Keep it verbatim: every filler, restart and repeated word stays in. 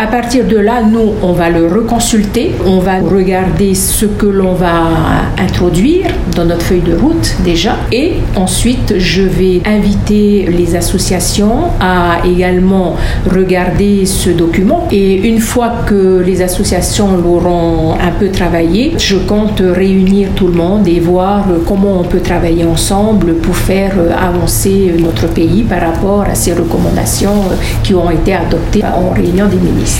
À partir de là, nous, on va le reconsulter, on va regarder ce que l'on va introduire dans notre feuille de route déjà, et ensuite je vais inviter les associations à également regarder ce document, et une fois que les associations l'auront un peu travaillé, je compte réunir tout le monde et voir comment on peut travailler ensemble pour faire avancer notre pays par rapport à ces recommandations qui ont été adoptées en réunion des ministres.